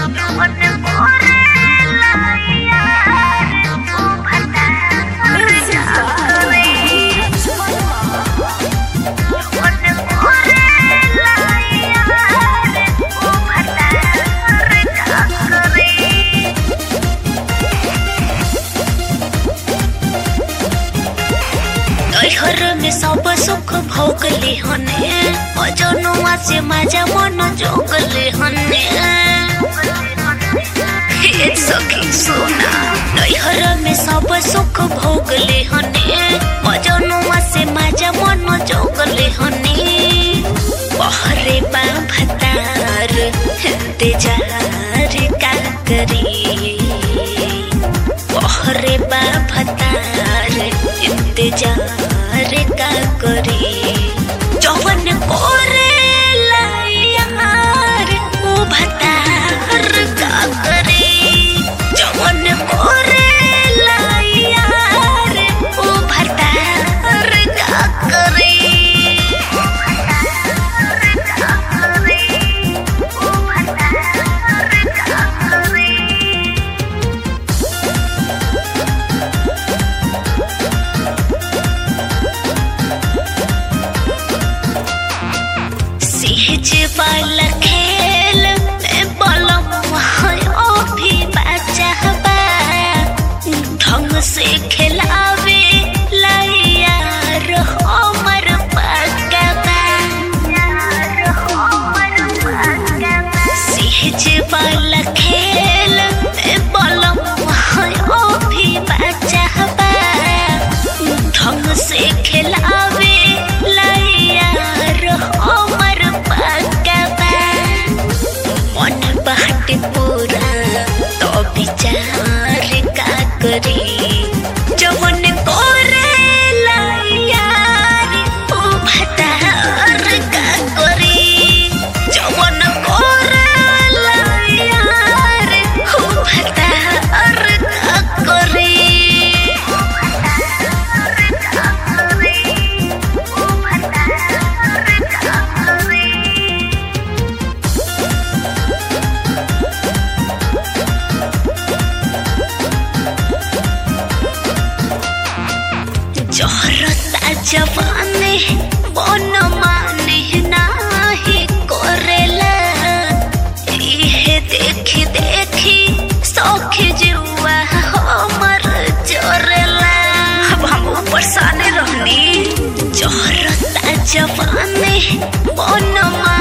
सब सुख भोगले हने अजनुआ से मजा मन जोगले हने हे सखी सोना नैहर में सब सुख भोगले हने अजनुआ से मजा मन जोगले हने बहरे बा भतार इंतजार का करी बहरे बा भतार इंतजार का करी जवन कोरेला यार ओ भतार का करी जवन कोरेला यार ओ भतार का करी वाला खेल में बलम ओ भी बच्चा बा ढंग से खिलावे यार हमर पक्का सीज वाला खेल में बलम ओ भी बच्चा बा ढंग से खिलावे यार हमर बाट पूरा तो विचार का करी जवन कोरेला यार ओ भतार का करी जवन कोरेला यार ओ भतार का करी जोहरता जवाने बन माने नाही करेला इहे देखी देखी सौखी जुआ हमर जोरेला अब हम परेशान रहनी जोहरता जवाने बन